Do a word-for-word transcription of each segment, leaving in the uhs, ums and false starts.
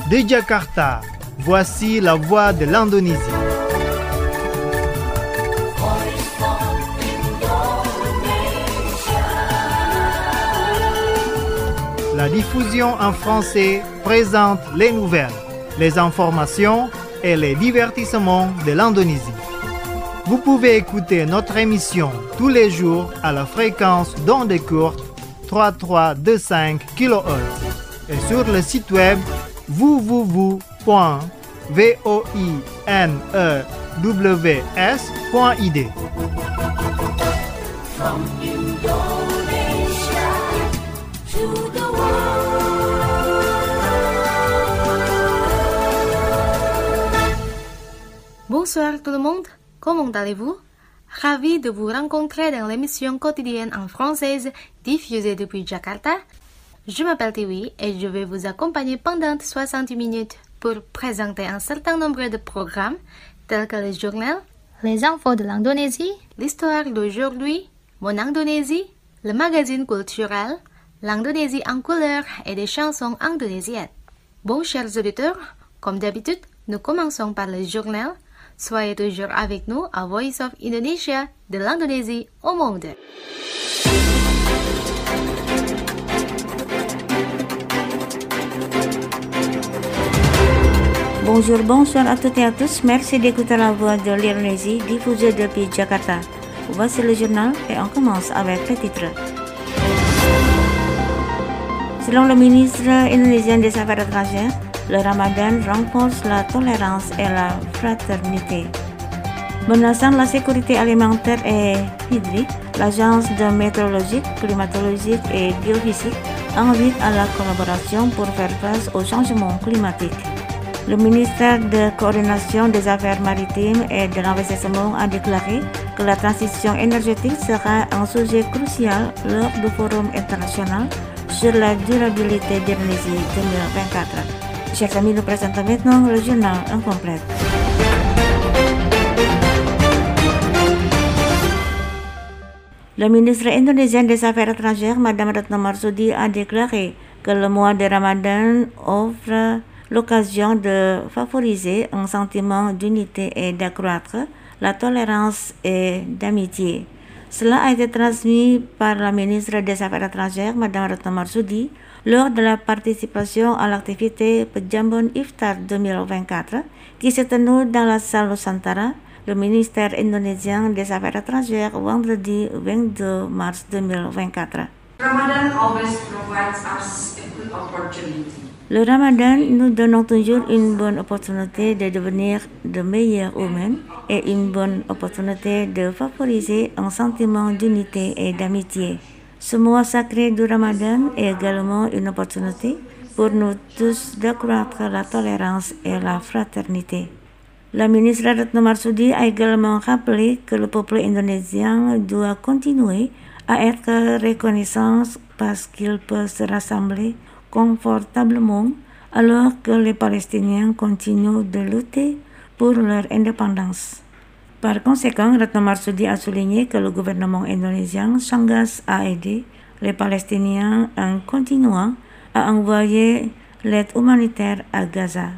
De Jakarta, voici la voix de l'Indonésie. La diffusion en français présente les nouvelles, les informations et les divertissements de l'Indonésie. Vous pouvez écouter notre émission tous les jours à la fréquence d'onde courte trois mille trois cent vingt-cinq kilohertz et sur le site web w w w point voinews point i d. From Indonesia to the world. Bonsoir tout le monde, comment allez-vous? Ravi de vous rencontrer dans l'émission quotidienne en française diffusée depuis Jakarta. Je m'appelle Tiwi et je vais vous accompagner pendant soixante minutes pour présenter un certain nombre de programmes tels que le journal, les infos de l'Indonésie, l'histoire d'aujourd'hui, Mon Indonésie, le magazine culturel, l'Indonésie en couleur et des chansons indonésiennes. Bon, chers auditeurs, comme d'habitude, nous commençons par le journal. Soyez toujours avec nous à Voice of Indonesia, de l'Indonésie au monde. Bonjour, bonsoir à toutes et à tous. Merci d'écouter la voix de l'Indonésie diffusée depuis Jakarta. Voici le journal et on commence avec les titres. Selon le ministre indonésien des Affaires étrangères, le Ramadan renforce la tolérance et la fraternité. Menaçant la sécurité alimentaire et hydrique, l'Agence de météorologie, climatologique et géophysique invite à la collaboration pour faire face au changement climatique. Le ministère de coordination des affaires maritimes et de l'investissement a déclaré que la transition énergétique sera un sujet crucial lors du Forum international sur la durabilité d'Indonésie deux mille vingt-quatre. Chers amis, nous présentons maintenant le journal incomplet. Le ministre indonésien des Affaires étrangères, Madame Retno Marsudi, a déclaré que le mois de Ramadan offre l'occasion de favoriser un sentiment d'unité et d'accroître la tolérance et d'amitié. Cela a été transmis par la ministre des Affaires étrangères, Madame Retno Marsudi, lors de la participation à l'activité Pejambon Iftar deux mille vingt-quatre qui s'est tenue dans la salle Nusantara, le ministère indonésien des Affaires étrangères, vendredi vingt-deux mars deux mille vingt-quatre. Ramadan always provides us a good opportunity. Le Ramadan nous donne toujours une bonne opportunité de devenir de meilleurs humains et une bonne opportunité de favoriser un sentiment d'unité et d'amitié. Ce mois sacré du Ramadan est également une opportunité pour nous tous d'accroître la tolérance et la fraternité. La ministre Retno Marsudi a également rappelé que le peuple indonésien doit continuer à être reconnaissant parce qu'il peut se rassembler confortablement alors que les Palestiniens continuent de lutter pour leur indépendance. Par conséquent, Retno Marsudi a souligné que le gouvernement indonésien s'engage à aider les Palestiniens en continuant à envoyer l'aide humanitaire à Gaza.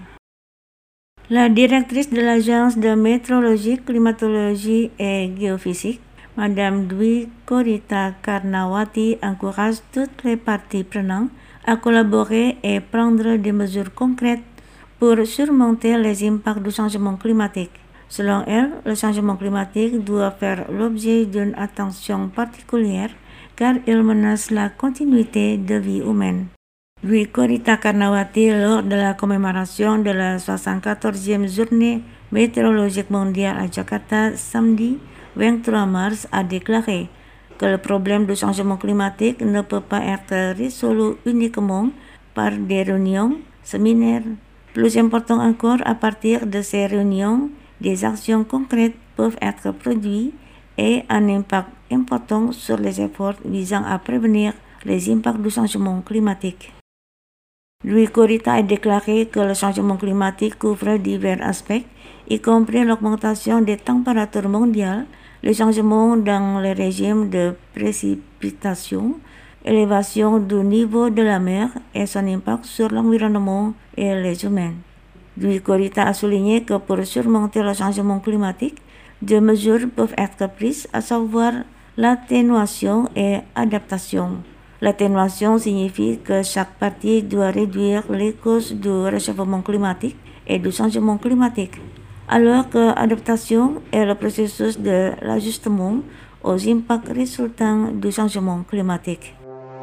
La directrice de l'Agence de météorologie, climatologie et géophysique, Madame Dwi Korita Karnawati, encourage toutes les parties prenantes à collaborer et prendre des mesures concrètes pour surmonter les impacts du changement climatique. Selon elle, le changement climatique doit faire l'objet d'une attention particulière car il menace la continuité de vie humaine. Dwi Korita Karnawati, lors de la commémoration de la soixante-quatorzième journée météorologique mondiale à Jakarta samedi vingt-trois mars, a déclaré que le problème du changement climatique ne peut pas être résolu uniquement par des réunions, séminaires. Plus important encore, à partir de ces réunions, des actions concrètes peuvent être produites et un impact important sur les efforts visant à prévenir les impacts du changement climatique. Dwi Korita a déclaré que le changement climatique couvre divers aspects, y compris l'augmentation des températures mondiales, les changements dans le régime de précipitation, élévation du niveau de la mer et son impact sur l'environnement et les humains. Dwi Korita a souligné que pour surmonter le changement climatique, deux mesures peuvent être prises, à savoir l'atténuation et adaptation. L'atténuation signifie que chaque partie doit réduire les causes du réchauffement climatique et du changement climatique, alors que l'adaptation est le processus de l'ajustement aux impacts résultant du changement climatique.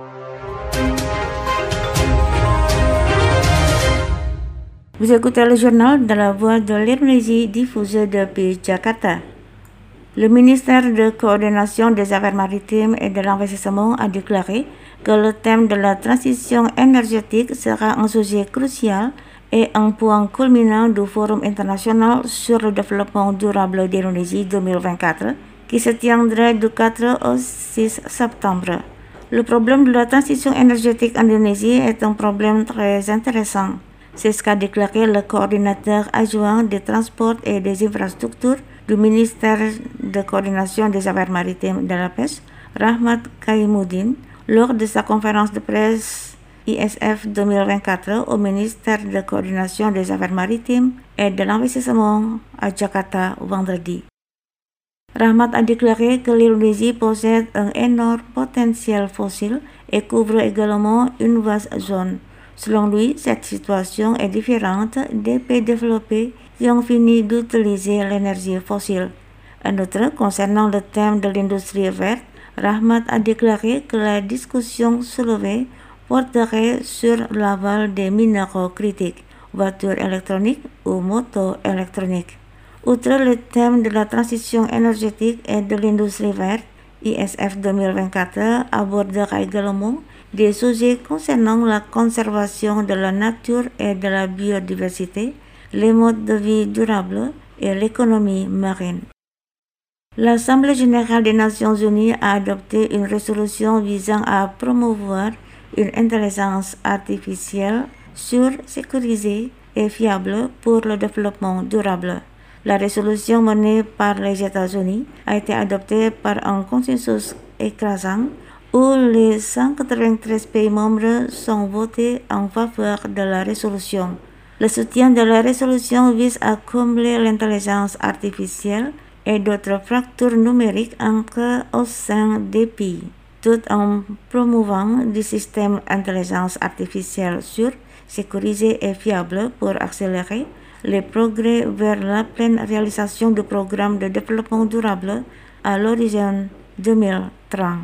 Vous écoutez le journal de la Voix de l'Indonésie diffusé depuis Jakarta. Le ministère de Coordination des Affaires maritimes et de l'Investissement a déclaré que le thème de la transition énergétique sera un sujet crucial et un point culminant du Forum international sur le développement durable d'Indonésie deux mille vingt-quatre qui se tiendra du quatre au six septembre. Le problème de la transition énergétique en Indonésie est un problème très intéressant. C'est ce qu'a déclaré le coordinateur adjoint des transports et des infrastructures du ministère de Coordination des Affaires maritimes et de la pêche, Rahmat Kaimuddin, lors de sa conférence de presse I S F deux mille vingt-quatre au ministère de Coordination des Affaires maritimes et de l'Investissement à Jakarta vendredi. Rahmat a déclaré que l'Indonésie possède un énorme potentiel fossile et couvre également une vaste zone. Selon lui, cette situation est différente des pays développés qui ont fini d'utiliser l'énergie fossile. En outre, concernant le thème de l'industrie verte, Rahmat a déclaré que la discussion soulevée porterait sur l'aval des minéraux critiques, voitures électroniques ou motos électroniques. Outre le thème de la transition énergétique et de l'industrie verte, I S F deux mille vingt-quatre abordera également des sujets concernant la conservation de la nature et de la biodiversité, les modes de vie durables et l'économie marine. L'Assemblée générale des Nations unies a adopté une résolution visant à promouvoir une intelligence artificielle sûre, sécurisée et fiable pour le développement durable. La résolution menée par les États-Unis a été adoptée par un consensus écrasant où les cent quatre-vingt-treize pays membres sont votés en faveur de la résolution. Le soutien de la résolution vise à combler l'intelligence artificielle et d'autres fractures numériques entre au sein des pays, tout en promouvant des systèmes d'intelligence artificielle sûrs, sécurisés et fiables pour accélérer les progrès vers la pleine réalisation du programme de développement durable à l'horizon deux mille trente.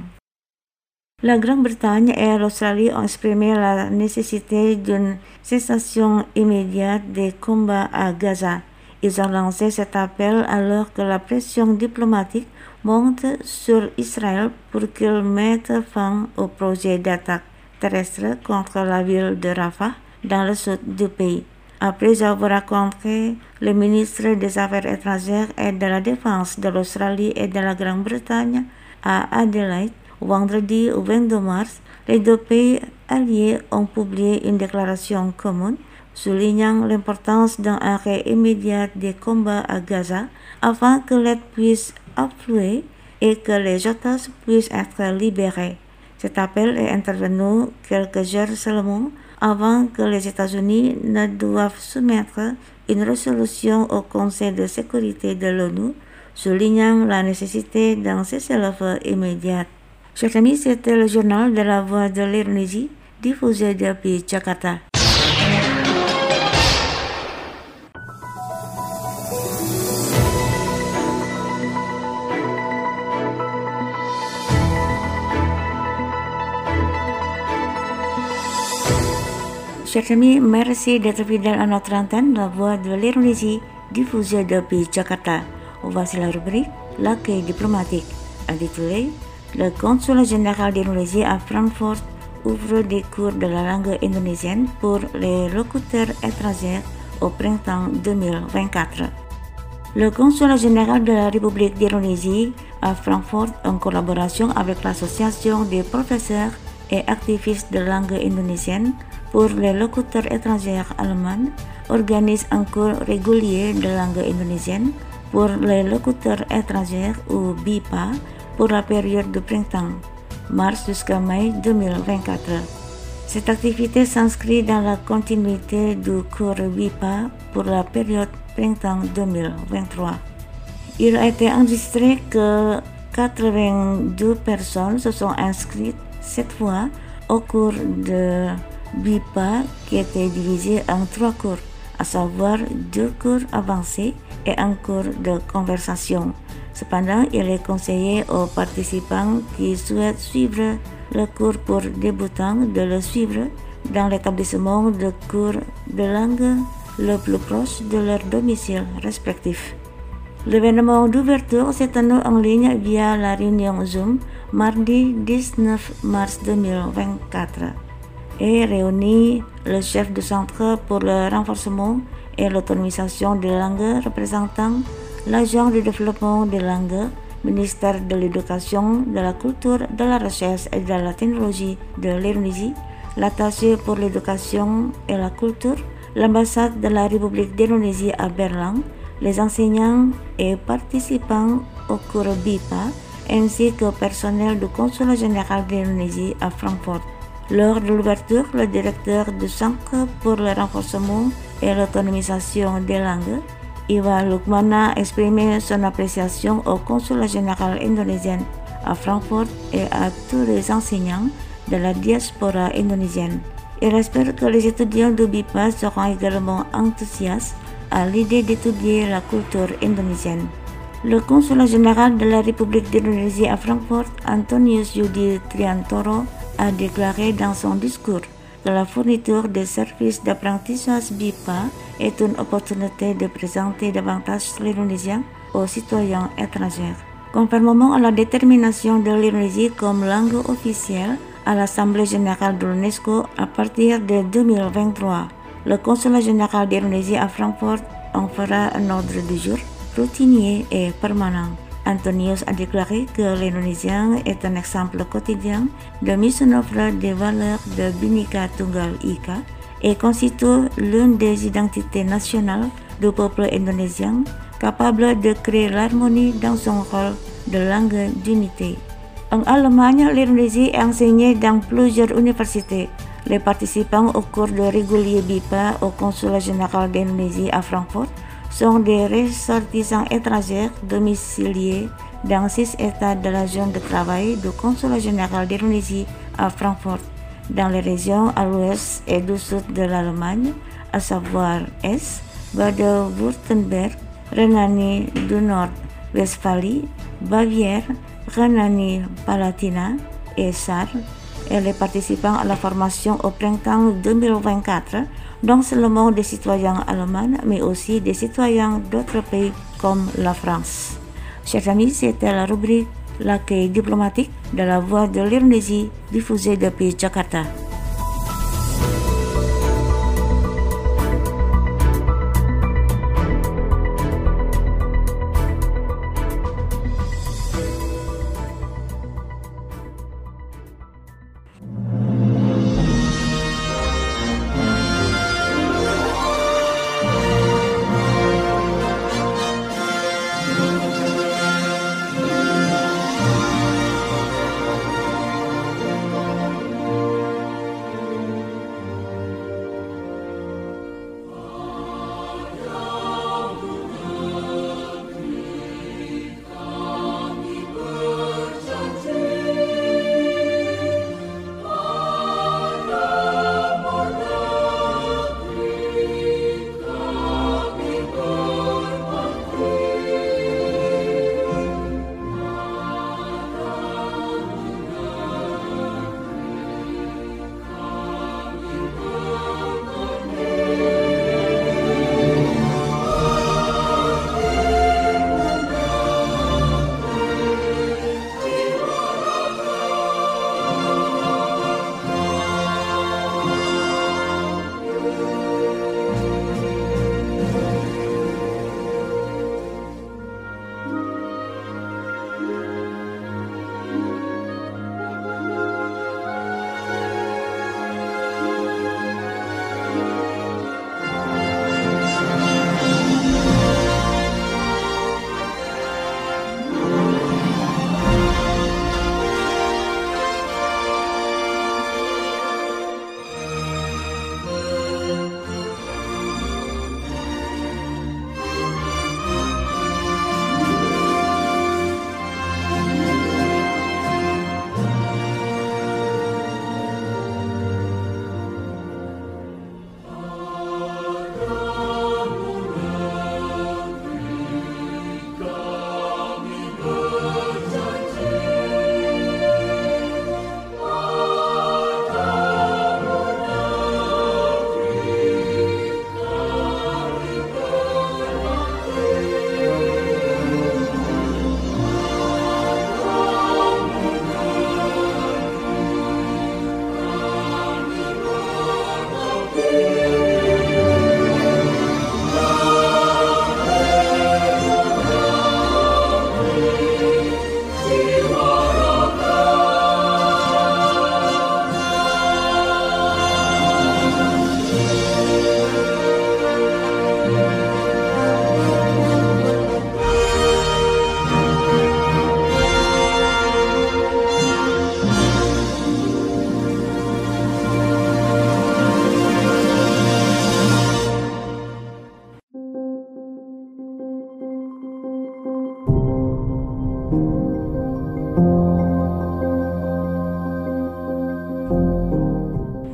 La Grande-Bretagne et l'Australie ont exprimé la nécessité d'une cessation immédiate des combats à Gaza. Ils ont lancé cet appel alors que la pression diplomatique monte sur Israël pour qu'il mette fin au projet d'attaque terrestre contre la ville de Rafah dans le sud du pays. Après avoir rencontré le ministre des Affaires étrangères et de la Défense de l'Australie et de la Grande-Bretagne à Adelaide, vendredi vingt-deux mars, les deux pays alliés ont publié une déclaration commune soulignant l'importance d'un arrêt immédiat des combats à Gaza afin que l'aide puisse affluer et que les otages puissent être libérés. Cet appel est intervenu quelques heures seulement avant que les États-Unis ne doivent soumettre une résolution au Conseil de sécurité de l'ONU, soulignant la nécessité d'un cessez-le-feu immédiat. Chers amis, c'était le journal de la Voix de l'Indonésie, diffusé depuis Jakarta. Chers amis, merci d'être fidèles à notre antenne, la Voix de l'Indonésie, diffusée depuis Jakarta. Voici la rubrique L'accueil diplomatique, intitulée Le consulat général d'Indonésie à Francfort ouvre des cours de la langue indonésienne pour les locuteurs étrangers au printemps deux mille vingt-quatre. Le consulat général de la République d'Indonésie à Francfort, en collaboration avec l'association des professeurs et activistes de langue indonésienne pour les locuteurs étrangers allemands, organise un cours régulier de langue indonésienne pour les locuteurs étrangers ou B I P A pour la période de printemps. mars jusqu'à mai deux mille vingt-quatre. Cette activité s'inscrit dans la continuité du cours B I P A pour la période printemps deux mille vingt-trois. Il a été enregistré que quatre-vingt-deux personnes se sont inscrites cette fois au cours de B I P A qui était divisé en trois cours, à savoir deux cours avancés et un cours de conversation. Cependant, il est conseillé aux participants qui souhaitent suivre le cours pour débutants de le suivre dans l'établissement de cours de langue le plus proche de leur domicile respectif. L'événement d'ouverture s'est tenu en ligne via la réunion Zoom mardi dix-neuf mars deux mille vingt-quatre et réunit le chef du Centre pour le renforcement et l'autonomisation des langues représentant l'agent de développement des langues, ministère de l'Éducation, de la Culture, de la Recherche et de la Technologie de l'Indonésie, l'attaché pour l'éducation et la culture, l'ambassade de la République d'Indonésie à Berlin, les enseignants et participants au cours B I P A, ainsi que personnel du consulat général d'Indonésie à Francfort. Lors de l'ouverture, le directeur du Centre pour le renforcement et l'autonomisation des langues, Iwa Lukmana, a exprimé son appréciation au consulat général indonésien à Francfort et à tous les enseignants de la diaspora indonésienne. Il espère que les étudiants du B I P A seront également enthousiastes à l'idée d'étudier la culture indonésienne. Le consulat général de la République d'Indonésie à Francfort, Antonius Yudi Triantoro, a déclaré dans son discours que la fourniture des services d'apprentissage B I P A est une opportunité de présenter davantage l'indonésien aux citoyens étrangers. Conformément à la détermination de l'Indonésie comme langue officielle à l'Assemblée générale de l'UNESCO à partir de deux mille vingt-trois, le consulat général d'Indonésie à Francfort en fera un ordre du jour routinier et permanent. Antonius a déclaré que l'indonésien est un exemple quotidien de mise en œuvre des valeurs de Bhinneka Tunggal Ika et constitue l'une des identités nationales du peuple indonésien, capable de créer l'harmonie dans son rôle de langue d'unité. En Allemagne, l'Indonésie est enseignée dans plusieurs universités. Les participants au cours de régulier B I P A au consulat général d'Indonésie à Francfort sont des ressortissants étrangers domiciliés dans six États de la zone de travail du consulat général d'Indonésie à Francfort, dans les régions à l'ouest et du sud de l'Allemagne, à savoir Est, Bade-Württemberg, Rhénanie du Nord-Westphalie, Bavière, Rhénanie-Palatinat et Sarre, et les participants à la formation au printemps deux mille vingt-quatre, non seulement des citoyens allemands, mais aussi des citoyens d'autres pays comme la France. Chers amis, c'était la rubrique L'accueil diplomatique de la Voix de l'Indonésie, diffusée depuis Jakarta.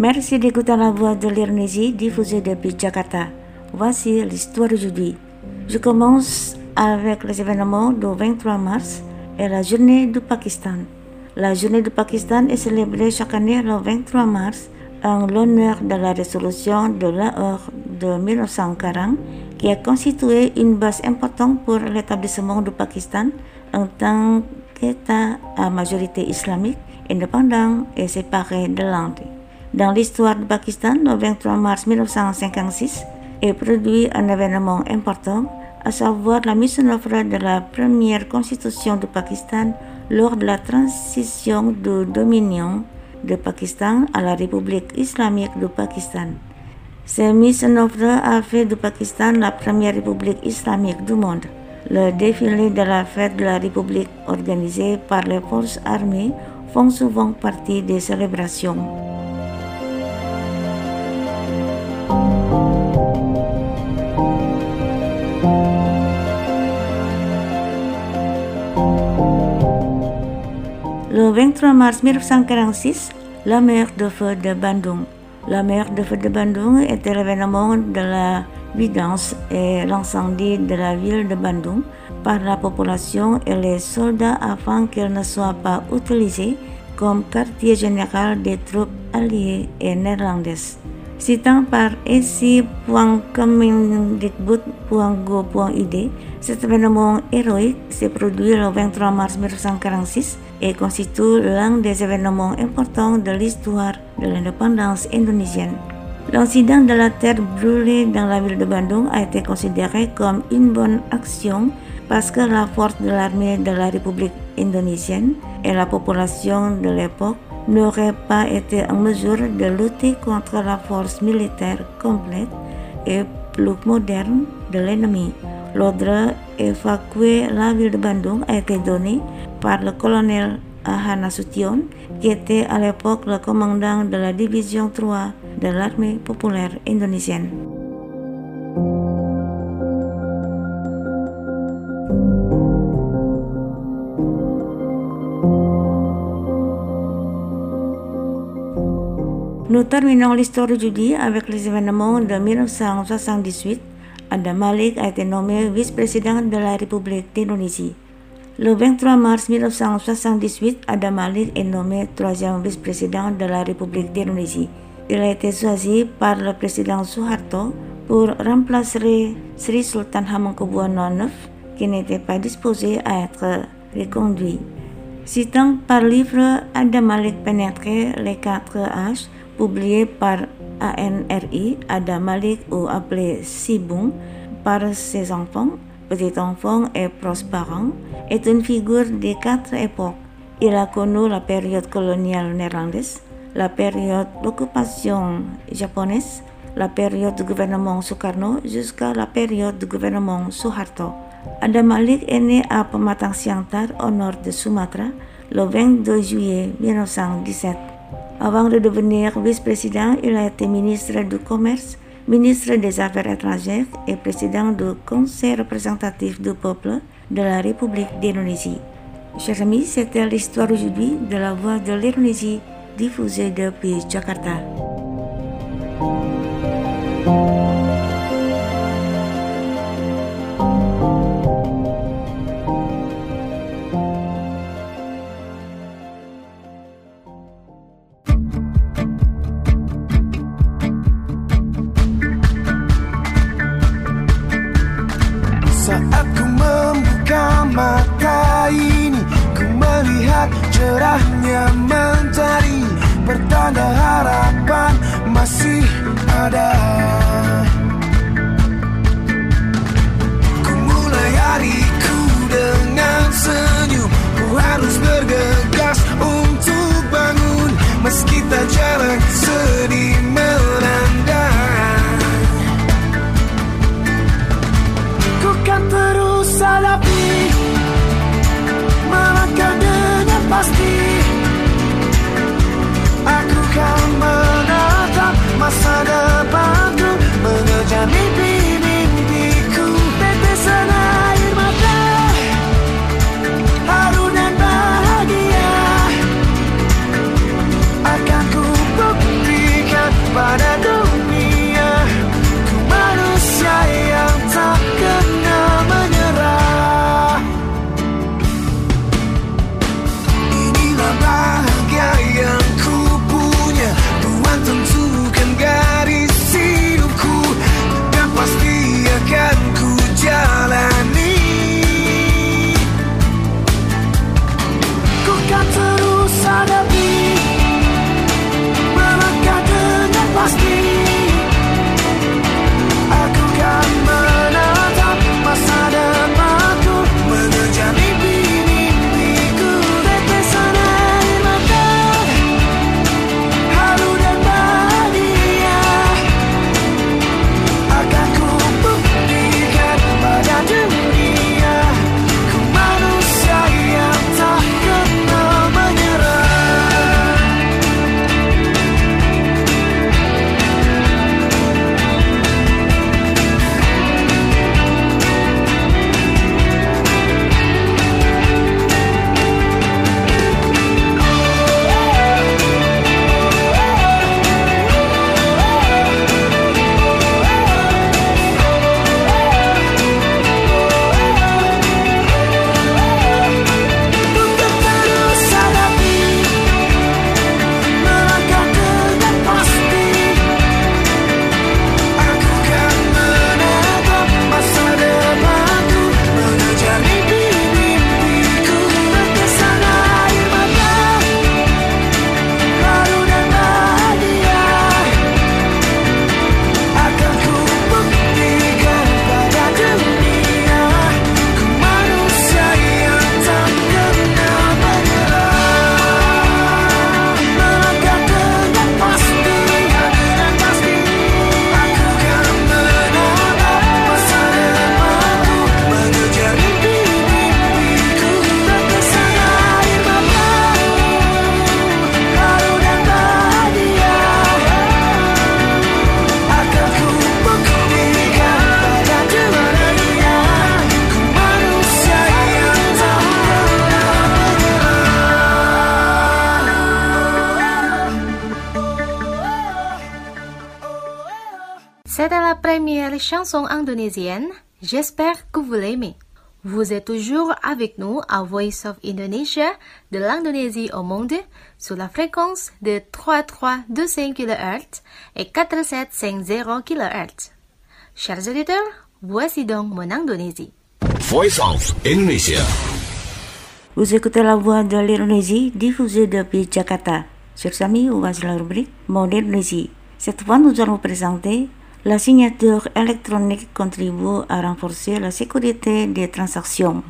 Merci d'écouter la voix de l'Indonésie diffusée depuis Jakarta. Voici l'histoire d'aujourd'hui. Je commence avec les événements du vingt-trois mars et la journée du Pakistan. La journée du Pakistan est célébrée chaque année le vingt-trois mars en l'honneur de la résolution de Lahore de mille neuf cent quarante qui a constitué une base importante pour l'établissement du Pakistan en tant qu'État à majorité islamique, indépendant et séparé de l'Inde. Dans l'histoire du Pakistan, le vingt-trois mars mille neuf cent cinquante-six est produit un événement important, à savoir la mise en œuvre de la première constitution du Pakistan lors de la transition du dominion du Pakistan à la République islamique du Pakistan. Cette mise en œuvre a fait du Pakistan la première république islamique du monde. Le défilé de la fête de la République organisé par les forces armées font souvent partie des célébrations. Le vingt-trois mars mille neuf cent quarante-six, la mer de feu de Bandung. La mer de feu de Bandung était l'événement de la vidange et l'incendie de la ville de Bandung par la population et les soldats afin qu'elle ne soit pas utilisée comme quartier général des troupes alliées et néerlandaises. Citant par e c i point kemendikbud point go point i d, cet événement héroïque s'est produit le vingt-trois mars mille neuf cent quarante-six et constitue l'un des événements importants de l'histoire de l'indépendance indonésienne. L'incident de la terre brûlée dans la ville de Bandung a été considéré comme une bonne action parce que la force de l'armée de la République indonésienne et la population de l'époque n'auraient pas été en mesure de lutter contre la force militaire complète et plus moderne de l'ennemi. L'ordre d'évacuer la ville de Bandung a été donné par le colonel Aha Nasution, qui était à l'époque le commandant de la division trois de l'armée populaire indonésienne. Nous terminons l'histoire d'aujourd'hui avec les événements de mille neuf cent soixante-dix-huit. Adam Malik a été nommé vice-président de la République d'Indonésie. Le vingt-trois mars mille neuf cent soixante-dix-huit, Adam Malik est nommé troisième vice-président de la République d'Indonésie. Il a été choisi par le président Suharto pour remplacer Sri Sultan Hamengkubuwono neuf, qui n'était pas disposé à être reconduit. Citant par livre Adam Malik pénétrait les quatre âges, publié par A N R I, Adam Malik, ou appelé Sibung par ses enfants, petits-enfants et proches parents, est une figure des quatre époques. Il a connu la période coloniale néerlandaise, la période d'occupation japonaise, la période du gouvernement Sukarno jusqu'à la période du gouvernement Suharto. Adam Malik est né à Pematang Siantar, au nord de Sumatra, le vingt-deux juillet mille neuf cent dix-sept. Avant de devenir vice-président, il a été ministre du Commerce, ministre des Affaires étrangères et président du Conseil représentatif du peuple de la République d'Indonésie. Chers amis, c'était l'histoire aujourd'hui de la voix de l'Indonésie diffusée depuis Jakarta. Saat ku membuka mata ini, ku melihat cerahnya mentari, pertanda harapan masih ada. Ku mulai hariku dengan senyum, ku harus bergegas untuk bangun, meski tak jarang sedih melanda. Ku kan terus hadapi, melangkah dengan pasti. Aku kan menatap masa depanku première chanson indonésienne. J'espère que vous l'aimez. Vous êtes toujours avec nous à Voice of Indonesia de l'Indonésie au monde sur la fréquence de trois trois deux cinq kilohertz et quatre sept cinq zéro kilohertz. Chers auditeurs, voici donc mon Indonésie. Voice of Indonesia. Vous écoutez la voix de l'Indonésie diffusée depuis Jakarta. Chers amis, voici la rubrique Mot d'Indonésie. Cette fois, nous allons présenter la signature électronique contribue à renforcer la sécurité des transactions.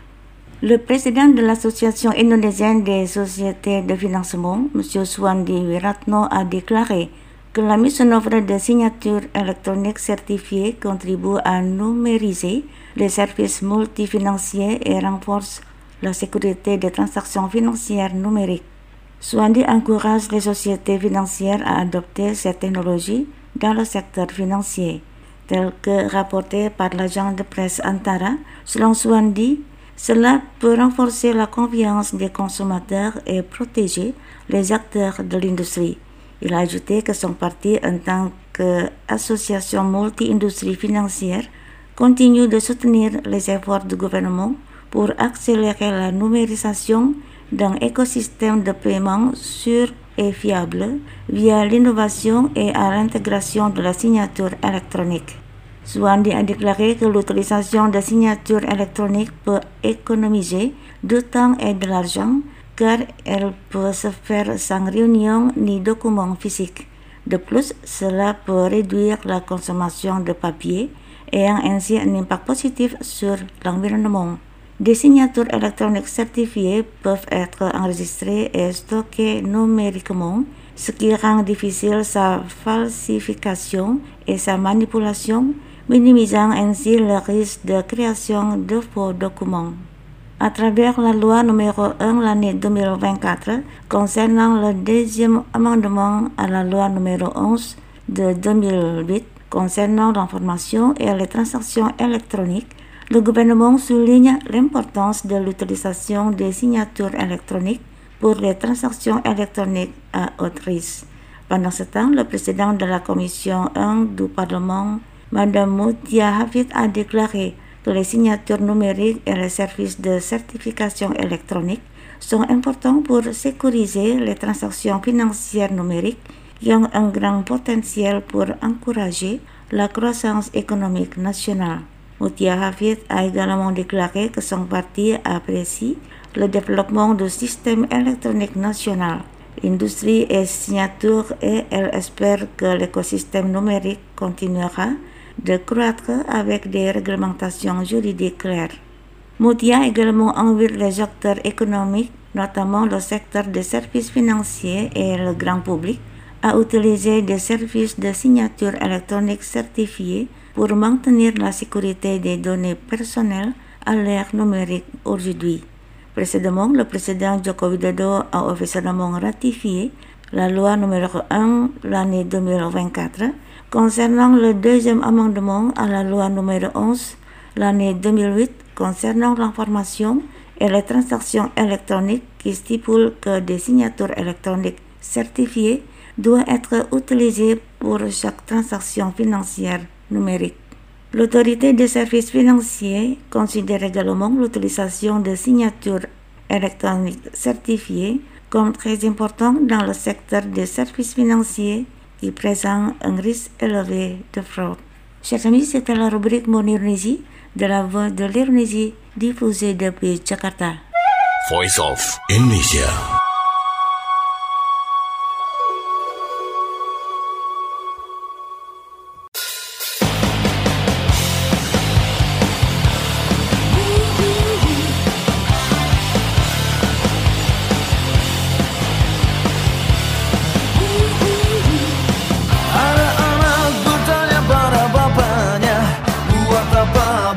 Le président de l'Association indonésienne des sociétés de financement, M. Suwandi Wiratno, a déclaré que la mise en œuvre de signatures électroniques certifiées contribue à numériser les services multifinanciers et renforce la sécurité des transactions financières numériques. Suwandi encourage les sociétés financières à adopter cette technologie dans le secteur financier, tel que rapporté par l'agent de presse Antara. Selon Suwandi, cela peut renforcer la confiance des consommateurs et protéger les acteurs de l'industrie. Il a ajouté que son parti, en tant qu'association multi-industrie financière, continue de soutenir les efforts du gouvernement pour accélérer la numérisation d'un écosystème de paiement sûr et fiable via l'innovation et à l'intégration de la signature électronique. Suwandi a déclaré que l'utilisation de signatures électroniques peut économiser du temps et de l'argent car elle peut se faire sans réunion ni document physique. De plus, cela peut réduire la consommation de papier ayant ainsi un impact positif sur l'environnement. Des signatures électroniques certifiées peuvent être enregistrées et stockées numériquement, ce qui rend difficile sa falsification et sa manipulation, minimisant ainsi le risque de création de faux documents. À travers la loi numéro un l'année deux mille vingt-quatre concernant le deuxième amendement à la loi numéro onze de deux mille huit concernant l'information et les transactions électroniques, le gouvernement souligne l'importance de l'utilisation des signatures électroniques pour les transactions électroniques à haut risque. Pendant ce temps, le président de la commission un du Parlement, Madame Mutia Hafid, a déclaré que les signatures numériques et les services de certification électronique sont importants pour sécuriser les transactions financières numériques qui ont un grand potentiel pour encourager la croissance économique nationale. Mutia Hafid a également déclaré que son parti apprécie le développement du système électronique national, industrie et signature et elle espère que l'écosystème numérique continuera de croître avec des réglementations juridiques claires. Mutia a également invité les acteurs économiques, notamment le secteur des services financiers et le grand public, à utiliser des services de signature électronique certifiés pour maintenir la sécurité des données personnelles à l'ère numérique aujourd'hui. Précédemment, le président Joko Widodo a officiellement ratifié la loi numéro un l'année deux mille vingt-quatre concernant le deuxième amendement à la loi numéro onze l'année deux mille huit concernant l'information et les transactions électroniques qui stipule que des signatures électroniques certifiées doivent être utilisées pour chaque transaction financière numérique. L'autorité des services financiers considère également l'utilisation de signatures électroniques certifiées comme très importante dans le secteur des services financiers qui présente un risque élevé de fraude. Chers amis, c'était la rubrique Mon Indonésie de la voix de l'Indonésie diffusée depuis Jakarta. Voice of Indonesia.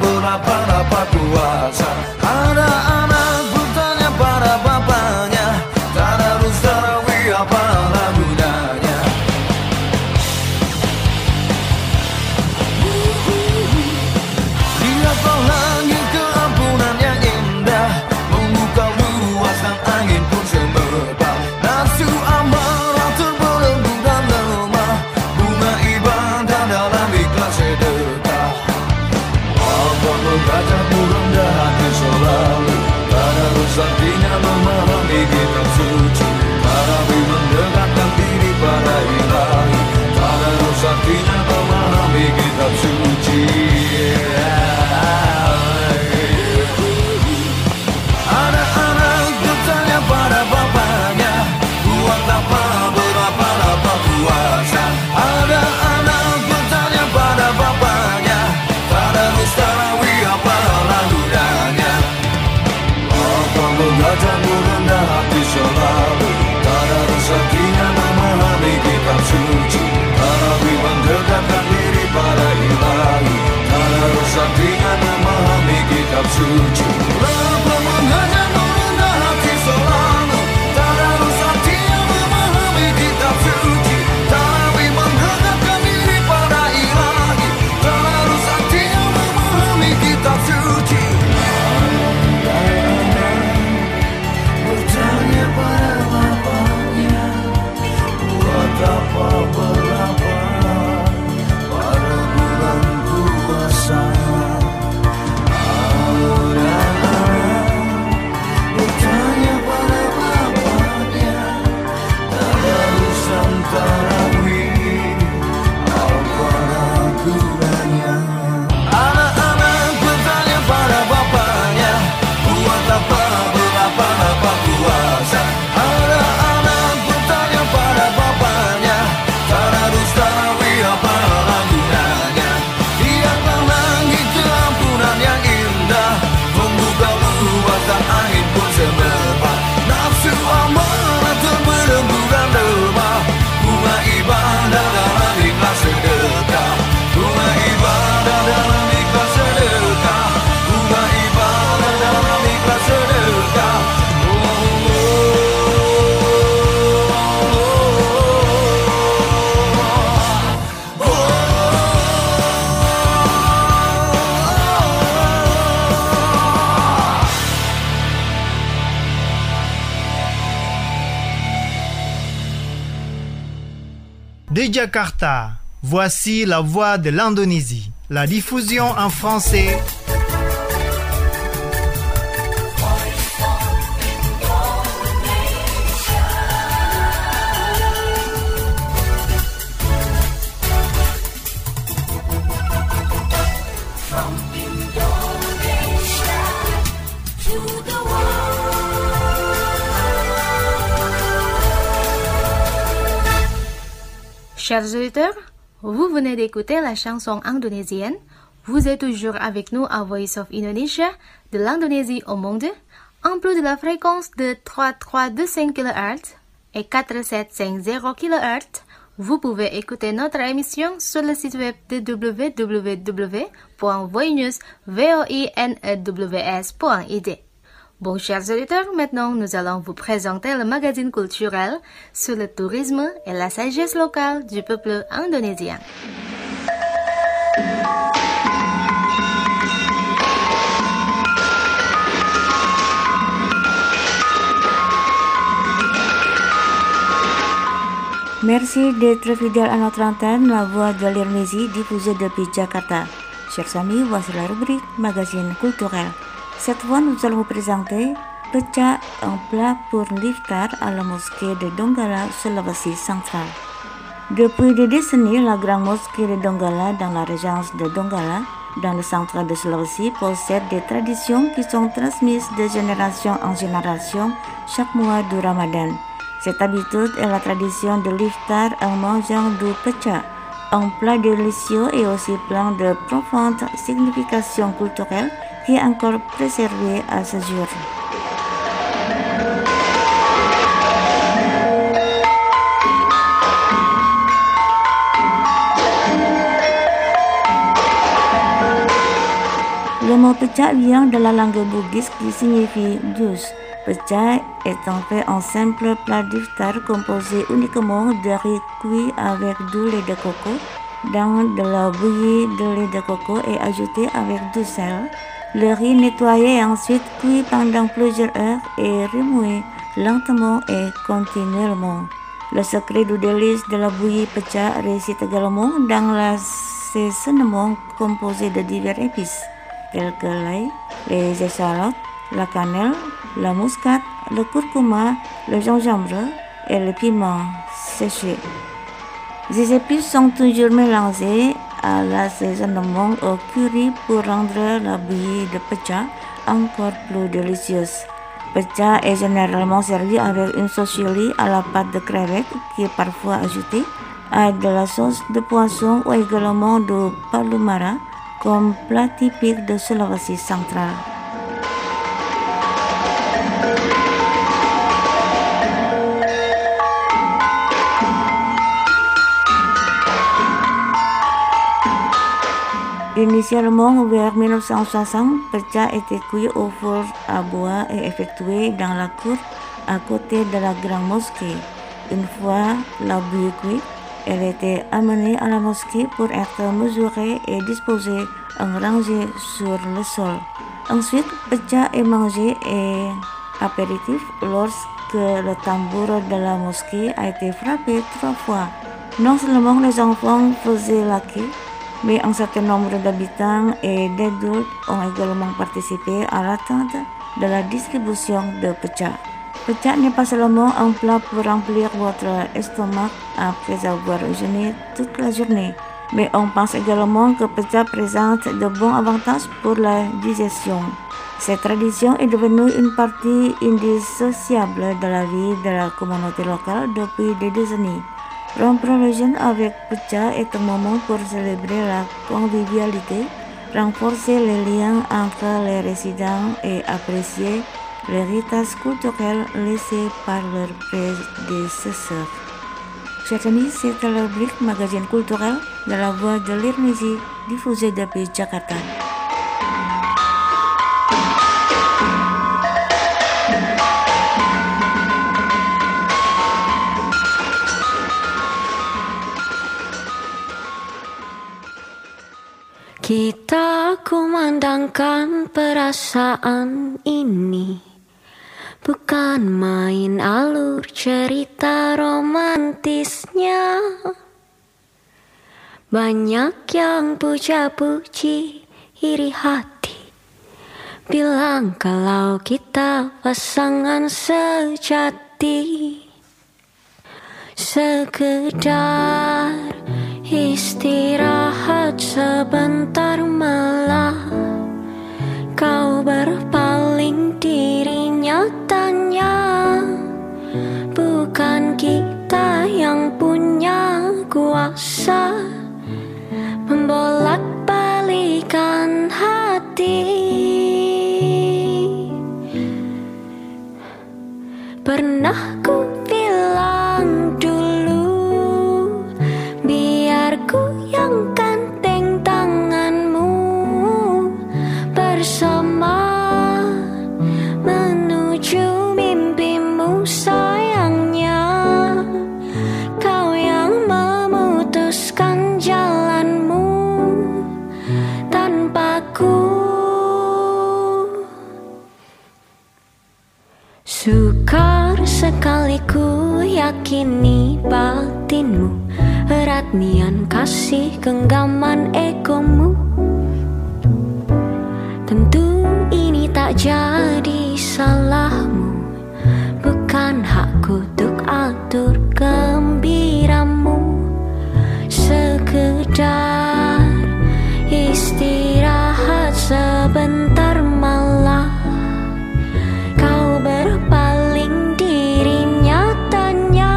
Ada anak bertanya pada bapaknya, hatimu rendah hati selalu. Tak harus hatinya memahami kitab suci, tapi mendekatkan diri pada ilahi. Tak harus hatinya memahami kitab suci. Lepas menghadapi rendah hati selalu. Tak harus hatinya memahami kitab suci, tapi mendekatkan diri pada ilahi. Tak harus hatinya memahami kitab suci. Bertanya pada bapaknya, buat apa berlapar pada bulan puasa. Bertanya pada bapaknya, tadarus tarawih, apa lakukannya? Anak-anak bertanya pada bapaknya, buat apa berlapar puasa? Anak-anak bertanya pada bapaknya, tadarus tarawih, apa lakukannya? Dia menangis keampunan yang indah, membuka luas dan angin pun semerbak. Nafsu amarah terbelenggu dan lemah, bunga ibadah dalam ikhlas sedekah. Bunga ibadah dalam ikhlas sedekah. Bunga ibadah dalam ikhlas sedekah. De Jakarta, voici la voix de l'Indonésie. La diffusion en français. From Indonesia to the Chers auditeurs, vous venez d'écouter la chanson indonésienne. Vous êtes toujours avec nous à Voice of Indonesia, de l'Indonésie au monde, en plus de la fréquence de trois mille trois cent vingt-cinq kilohertz et quatre mille sept cent cinquante kilohertz. Vous pouvez écouter notre émission sur le site web de w w w point voinews point i d. Bon, chers auditeurs, maintenant nous allons vous présenter le magazine culturel sur le tourisme et la sagesse locale du peuple indonésien. Merci d'être fidèle à notre antenne, la voix de l'Indonésie diffusée depuis Jakarta. Chers amis, voici la rubrique magazine culturel. Cette fois, nous allons vous présenter Pecha, un plat pour l'iftar à la mosquée de Donggala, Sulawesi centrale. Depuis des décennies, la grande mosquée de Donggala dans la région de Donggala, dans le centre de Sulawesi, possède des traditions qui sont transmises de génération en génération chaque mois du Ramadan. Cette habitude est la tradition de l'iftar en mangeant du pecha, un plat délicieux et aussi plein de profonde signification culturelle qui est encore préservé à ce jour. Le mot pecha vient de la langue bouddhiste qui signifie douce. Pecha est en fait un simple plat d'iftar composé uniquement de riz cuit avec du lait de coco, dans de la bouillie de lait de coco et ajouté avec du sel. Le riz nettoyé et ensuite cuit pendant plusieurs heures et remué lentement et continuellement. Le secret du délice de la bouillie pecha réside également dans l'assaisonnement composé de divers épices, tels que l'ail, les échalotes, la cannelle, la muscade, le curcuma, le gingembre et le piment séché. Ces épices sont toujours mélangées à l'assaisonnement au curry pour rendre la bouillie de pecha encore plus délicieuse. Pecha est généralement servi avec une sauce chili à la pâte de crevette qui est parfois ajoutée à de la sauce de poisson ou également du palu mara comme plat typique de Sulawesi centrale. Initialement vers mille neuf cent soixante, Pecha était cueillie au four à bois et effectuée dans la cour à côté de la grande mosquée. Une fois la bûche cuite, elle était amenée à la mosquée pour être mesurée et disposée en rangée sur le sol. Ensuite, Pecha est mangée et apéritif lorsque le tambour de la mosquée a été frappé trois fois. Non seulement les enfants faisaient la queue, mais un certain nombre d'habitants et d'adultes ont également participé à l'attente de la distribution de Pecha. Pecha n'est pas seulement un plat pour remplir votre estomac après avoir jeûné toute la journée, mais on pense également que Pecha présente de bons avantages pour la digestion. Cette tradition est devenue une partie indissociable de la vie de la communauté locale depuis des décennies. Rompre le jeûne avec Pecha est un moment pour célébrer la convivialité, renforcer les liens entre les résidents et apprécier l'héritage culturel laissé par leurs prédécesseurs. Chers amis, c'était la rubrique magazine culturel de la Voix de l'Indonésie diffusée depuis Jakarta. Kita kumandangkan perasaan ini, bukan main alur cerita romantisnya. Banyak yang puja-puji iri hati, bilang kalau kita pasangan sejati. Sekedar istirahat sebentar malah kau berpaling diri nyatanya. Bukan kita yang punya kuasa membolak-balikan hati. Pernah ku bilang dulu, biar ku yang gandeng tanganmu bersama menuju mimpimu. Sayangnya kau yang memutuskan jalanmu tanpaku. Sukar sekali ku yakini batinmu, erat nian kasih genggaman egomu. Tentu ini tak jadi salahmu, bukan hakku untuk atur gembiramu. Sekedar istirahat sebentar malah kau berpaling diri nyatanya.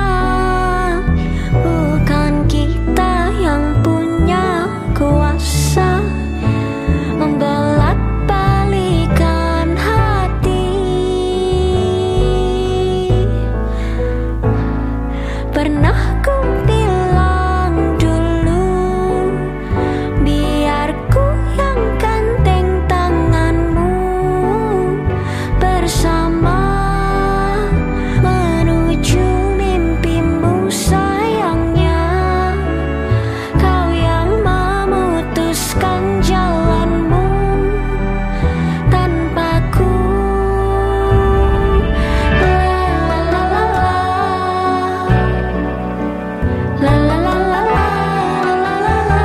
Bukan kita yang punya kuasa membolak-balikan hati. Pernah ku bilang dulu, biar ku yang gandeng tanganmu bersama menuju mimpimu. Sayangnya kau yang memutuskan jalanmu tanpaku. La la la la, la la la la, la la la la,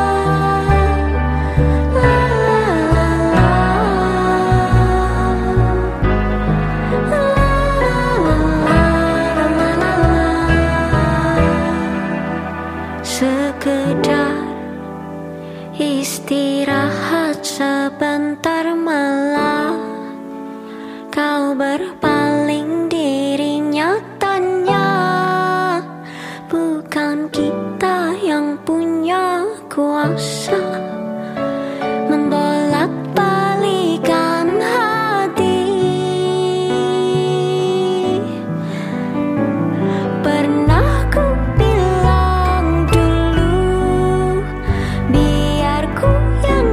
sekedar istirahat sebentar malah kau berpaling diri nyatanya. Bukan kita yang punya kuasa membolak-balikan hati. Pernah ku bilang dulu, biar ku yang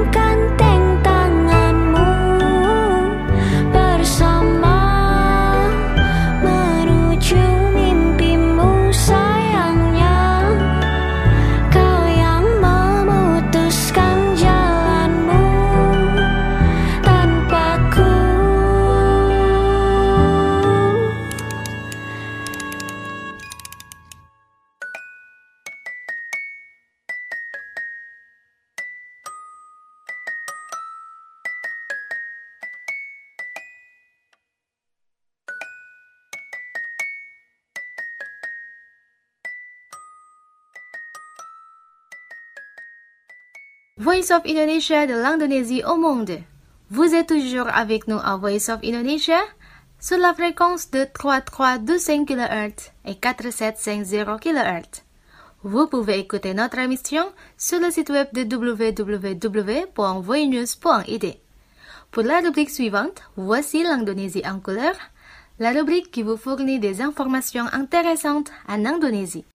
Voice of Indonesia de l'Indonésie au monde. Vous êtes toujours avec nous à Voice of Indonesia sur la fréquence de trente-trois virgule douze kilohertz et quarante-sept virgule cinquante kilohertz. Vous pouvez écouter notre émission sur le site web de w w w point voinews point i d. Pour la rubrique suivante, voici l'Indonésie en couleur, la rubrique qui vous fournit des informations intéressantes en Indonésie.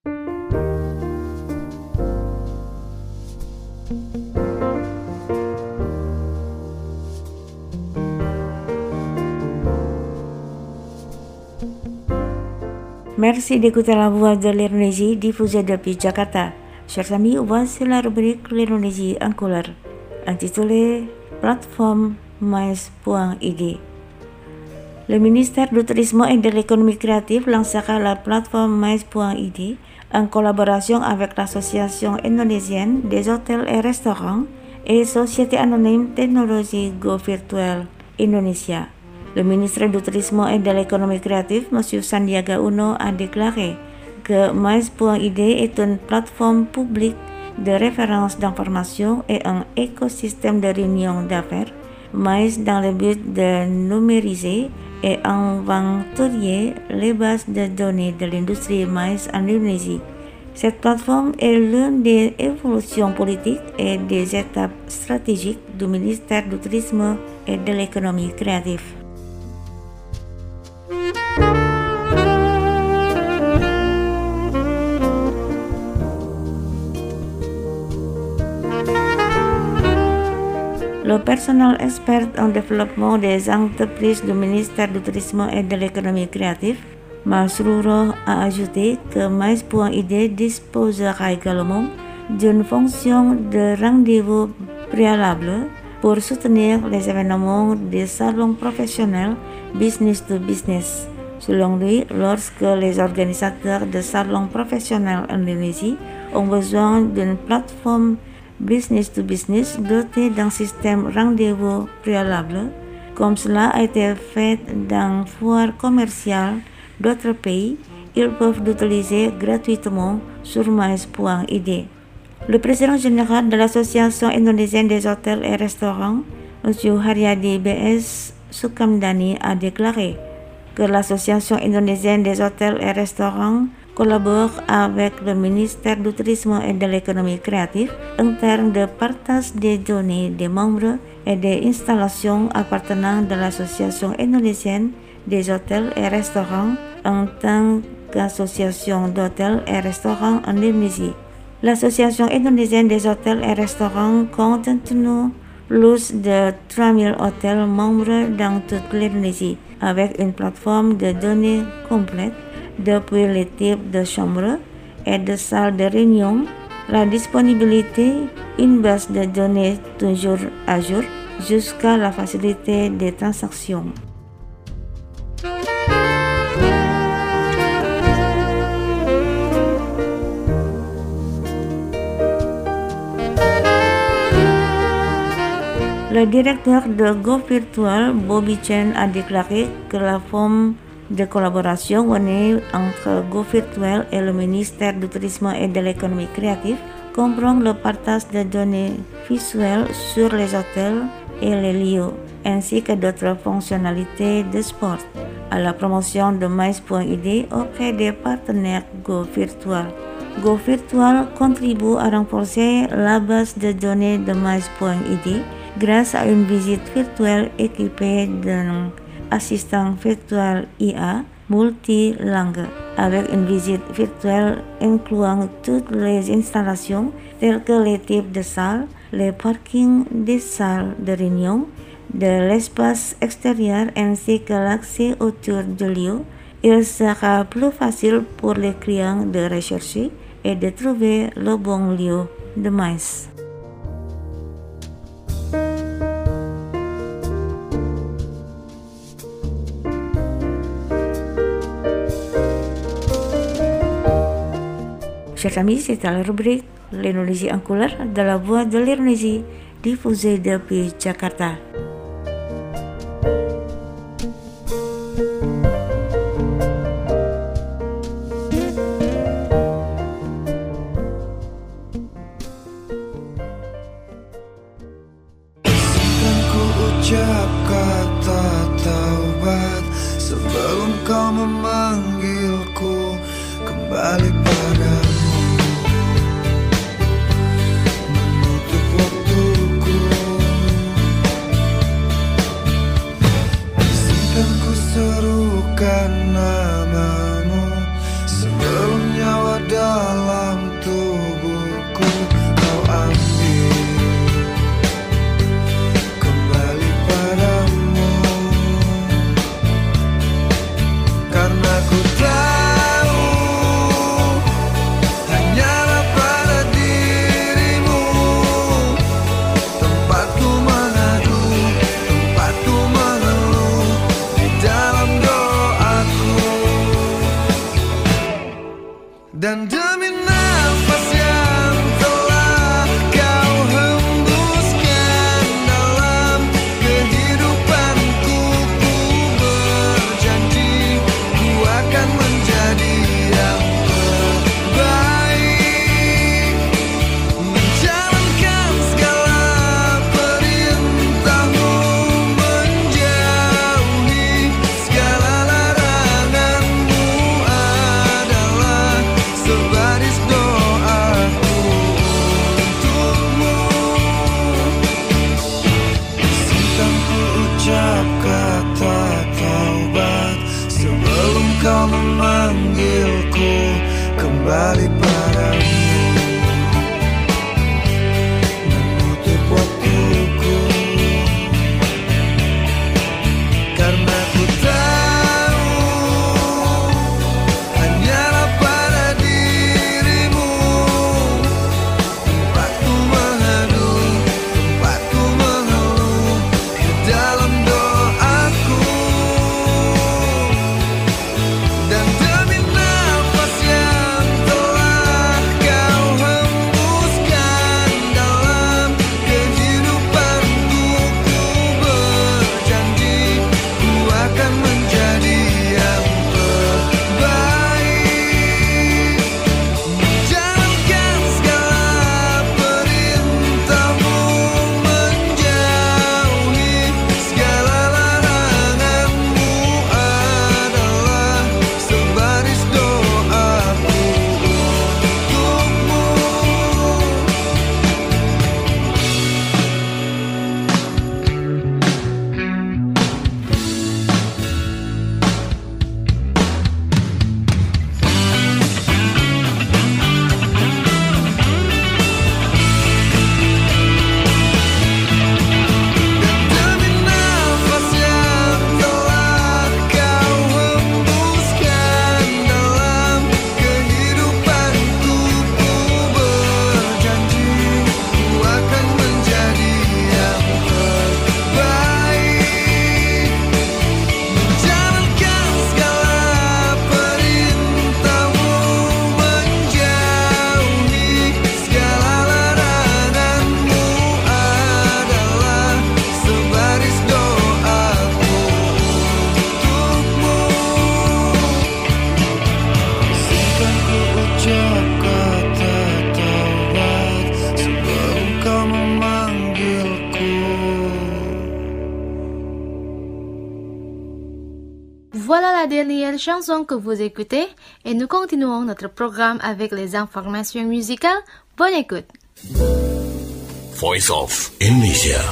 Merci d'écouter la voix de l'Indonésie diffusée depuis Jakarta. Chers amis, voici la rubrique l'Indonésie en couleur, intitulée Plateforme mais point i d. Le ministère du Tourisme et de l'économie créative lancera la plateforme mais point i d en collaboration avec l'Association indonésienne des hôtels et restaurants et Société anonyme Technologie Go Virtual Indonesia. Le ministre du Tourisme et de l'économie créative, M. Sandiaga Uno, a déclaré que mais point i d est une plateforme publique de référence d'information et un écosystème de réunions d'affaires, mais dans le but de numériser et inventorier les bases de données de l'industrie maïs en Indonésie. Cette plateforme est l'une des évolutions politiques et des étapes stratégiques du ministère du Tourisme et de l'économie créative. Le personnel expert en développement des entreprises du ministère du Tourisme et de l'économie créative, Masruro, a ajouté que mais point i d disposera également d'une fonction de rendez-vous préalable pour soutenir les événements des salons professionnels business to business. Selon lui, lorsque les organisateurs de salons professionnels en Indonésie ont besoin d'une plateforme business to business doté d'un système rendez-vous préalable, comme cela a été fait dans foires commerciales d'autres pays, ils peuvent l'utiliser gratuitement sur mais point i d. Le président général de l'Association indonésienne des hôtels et restaurants, M. Haryadi B S Sukamdani, a déclaré que l'Association indonésienne des hôtels et restaurants collabore avec le ministère du Tourisme et de l'économie créative en termes de partage des données des membres et des installations appartenant de l'Association indonésienne des hôtels et restaurants en tant qu'association d'hôtels et restaurants en Indonésie. L'Association indonésienne des hôtels et restaurants compte maintenant plus de trois mille hôtels membres dans toute l'Indonésie, avec une plateforme de données complète depuis les types de chambres et de salles de réunion, la disponibilité, une base de données toujours à jour, jusqu'à la facilité des transactions. Le directeur de Go Virtual, Bobby Chen, a déclaré que la forme de collaboration menée entre Go Virtual et le ministère du Tourisme et de l'économie créative comprend le partage de données visuelles sur les hôtels et les lieux, ainsi que d'autres fonctionnalités de sport, à la promotion de mais point i d auprès des partenaires Go Virtual. Go Virtual contribue à renforcer la base de données de mais point i d grâce à une visite virtuelle équipée d'un assistant virtuel I A multilangue, avec une visite virtuelle incluant toutes les installations telles que les types de salles, les parkings des salles de réunion, de l'espace extérieur ainsi que l'accès autour du lieu. Il sera plus facile pour les clients de rechercher et de trouver le bon lieu de mais. Chers amis, c'était la rubrique l'Indonésie en couleur de la voix de l'Indonésie diffusée depuis Jakarta. sebelum kau memanggilku kembali padamu. Menutup waktuku, izinkan ku serukan namamu sebelum nyawa dalam tubuhku kau ambil kembali padamu. Karena ku tahu hanyalah pada dirimu tempatku mengadu, tempatku mengeluh di dalam doaku. Dan demi nafas yang telah kau hembuskan dalam kehidupanku, ku berjanji ku akan menjadi yang terbaik, menjalankan segala perintahmu, menjauhi segala laranganmu adalah sebaris doaku untukmu. Izinkan ku ucap kata taubat sebelum kau memanggilku kembali padamu. Menutup waktuku, karena ku tahu hanyalah pada dirimu tempatku mengadu, tempatku mengeluh di dalam doaku. Dan demi nafas yang telah kau hembuskan dalam kehidupanku, ku berjanji ku akan menjadi yang terbaik, menjalankan segala perintahmu, menjauhi segala laranganmu adalah sebaris doaku untukmu. Demi nafas yang telah kau hembuskan dalam kehidupanku, ku berjanji ku akan menjadi yang terbaik, menjalankan segala perintahmu, menjauhi segala laranganmu adalah sebaris doaku untukmu. Izinkan ku ucap kata taubat sebelum kau memanggilku. Voilà la dernière chanson que vous écoutez et nous continuons notre programme avec les informations musicales. Bonne écoute. Voice of Indonesia.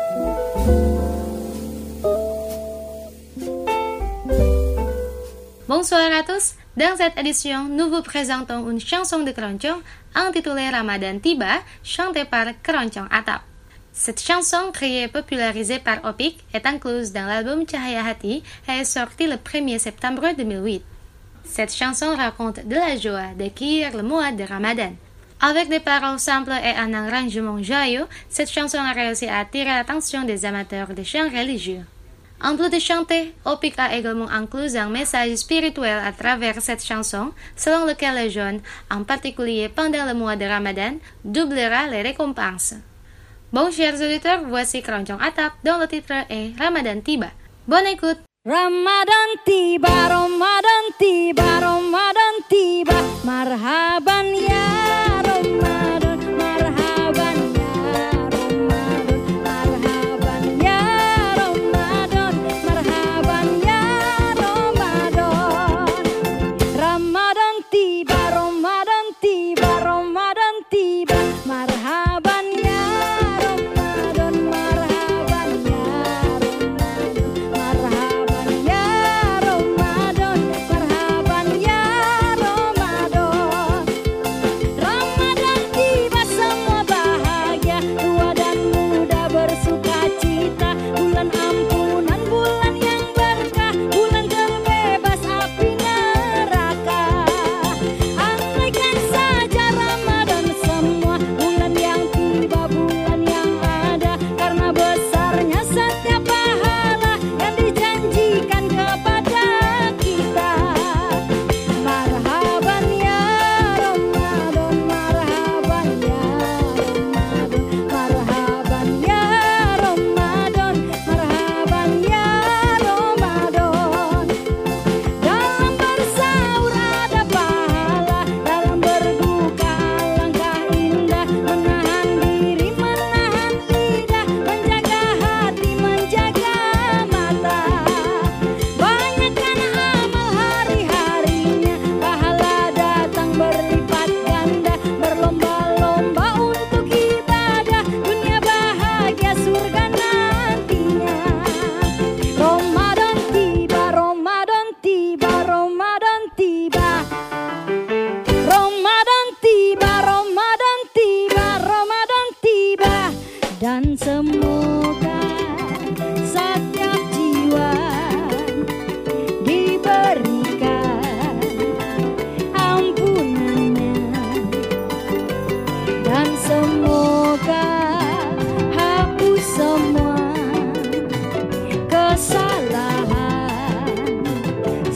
Bonsoir à tous. Dans cette édition, nous vous présentons une chanson de Keroncong intitulée Ramadan Tiba, chantée par Keroncong Atap. Cette chanson, créée et popularisée par Opik, est incluse dans l'album Cahaya Hati et est sortie le premier septembre deux mille huit. Cette chanson raconte de la joie d'accueillir le mois de Ramadan. Avec des paroles simples et un arrangement joyeux, cette chanson a réussi à attirer l'attention des amateurs de chants religieux. En plus de chanter, Opik a également inclus un message spirituel à travers cette chanson, selon lequel les jeunes, en particulier pendant le mois de Ramadan, doublera les récompenses. Bon, chers auditeurs, voici Keroncong Atap dont le titre est Ramadan Tiba. Bonne écoute! Ramadan tiba, Ramadan tiba, Ramadan tiba, marhaban ya Ramadan, marhaban ya Ramadan, marhaban ya Ramadan, marhaban ya Ramadan.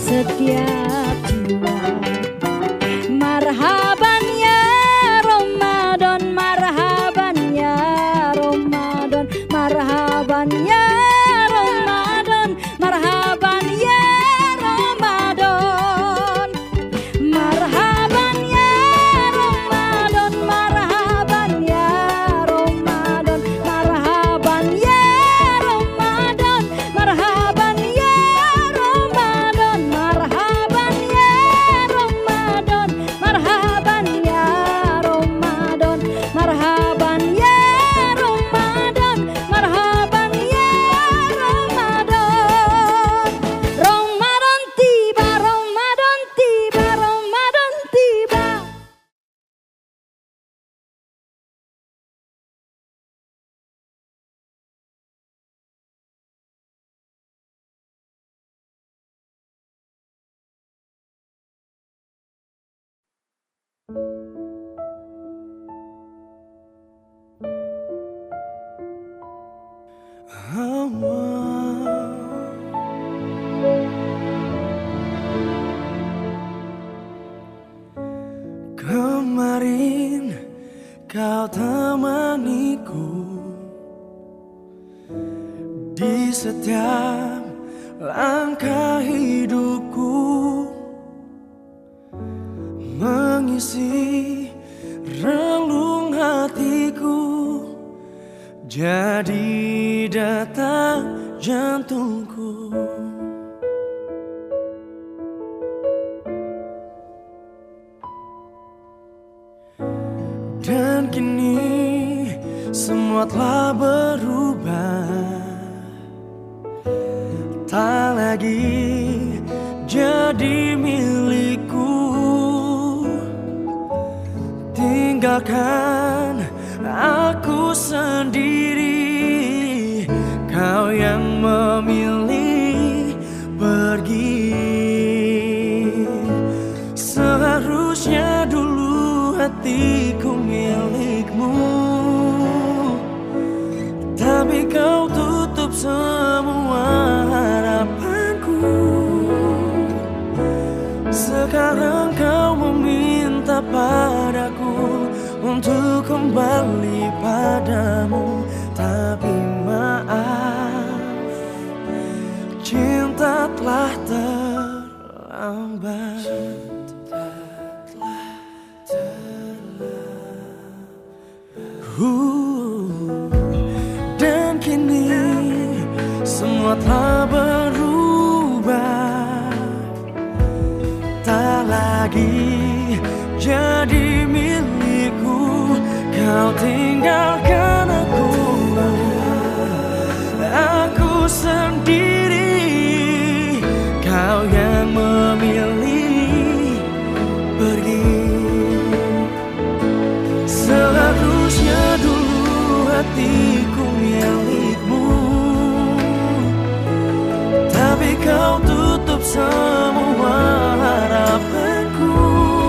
setiap jiwa. Marhaban ya Ramadan, marhaban ya Ramadan, marhaban ya Ramadan, marhaban ya Ramadan, marhaban ya Ramadan, marhaban ya Ramadan, marhaban ya Ramadan, marhaban ya Ramadan, marhaban ya Ramadan, marhaban ya Ramadan, marhaban ya Ramadan, marhaban ya Ramadan. Ramadan tiba, Ramadan tiba, Ramadan tiba. Kemarin kau temaniku di setiap langkah hidupku, mengisi relung hatiku, jadi detak jantungku. Dan kini semua telah berubah, tak lagi jadi milikku. Tinggalkan aku sendiri, kau yang memilih pergi. Seharusnya dulu hatiku milikmu, tapi kau tutup semua harapanku. Sekarang kau meminta padaku untuk kembali padamu, tapi maaf, cinta telah terlambat. Uh, dan kini semua telah berubah, tak lagi jadi milikku. Kau tinggalkan aku, aku sendiri, kau yang memilih pergi. Seharusnya dulu hatiku milikmu, tapi kau tutup semua harapanku.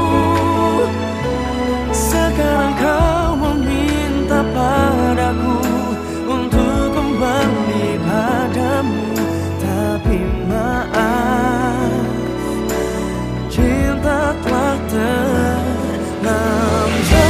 Sekarang kau meminta padaku untuk kembali padamu, tapi maaf, cinta telah terlambat.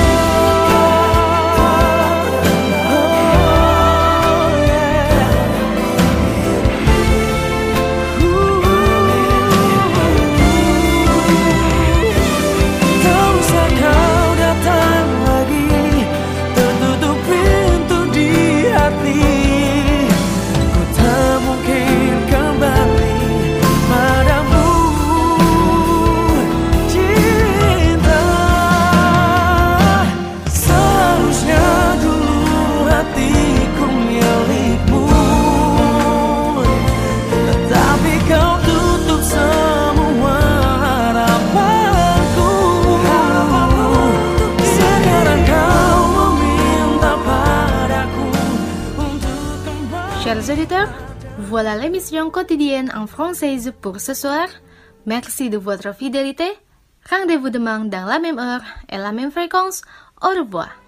Chers auditeurs, voilà l'émission quotidienne en française pour ce soir. Merci de votre fidélité. Rendez-vous demain dans la même heure et la même fréquence. Au revoir.